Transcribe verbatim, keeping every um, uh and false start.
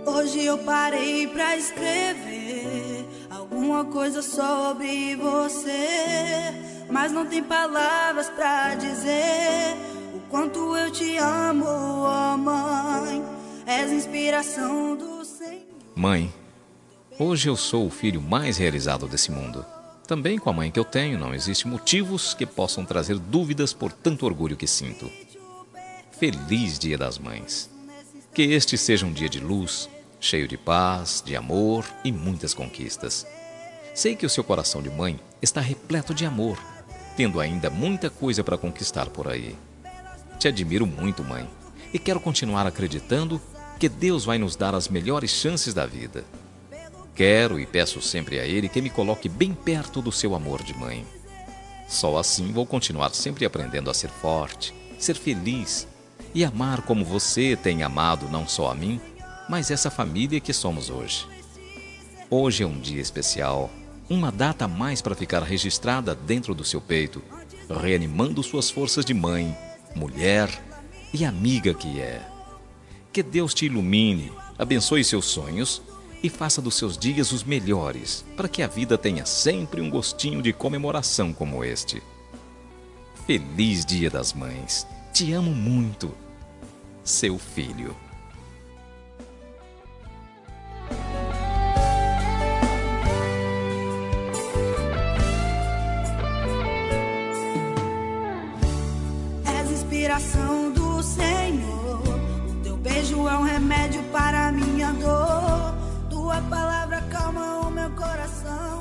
Hoje eu parei pra escrever alguma coisa sobre você, mas não tem palavras pra dizer o quanto eu te amo, ó mãe. És inspiração do Senhor. Mãe, hoje eu sou o filho mais realizado desse mundo. Também com a mãe que eu tenho não existe motivos que possam trazer dúvidas por tanto orgulho que sinto. Feliz Dia das Mães. Que este seja um dia de luz, cheio de paz, de amor e muitas conquistas. Sei que o seu coração de mãe está repleto de amor, tendo ainda muita coisa para conquistar por aí. Te admiro muito, mãe, e quero continuar acreditando que Deus vai nos dar as melhores chances da vida. Quero e peço sempre a Ele que me coloque bem perto do seu amor de mãe. Só assim vou continuar sempre aprendendo a ser forte, ser feliz e amar como você tem amado não só a mim, mas essa família que somos hoje. Hoje é um dia especial, uma data a mais para ficar registrada dentro do seu peito, reanimando suas forças de mãe, mulher e amiga que é. Que Deus te ilumine, abençoe seus sonhos e faça dos seus dias os melhores, para que a vida tenha sempre um gostinho de comemoração como este. Feliz Dia das Mães. Te amo muito. Seu filho. És inspiração do Senhor. O teu beijo é um remédio para a minha dor. Tua palavra calma o meu coração.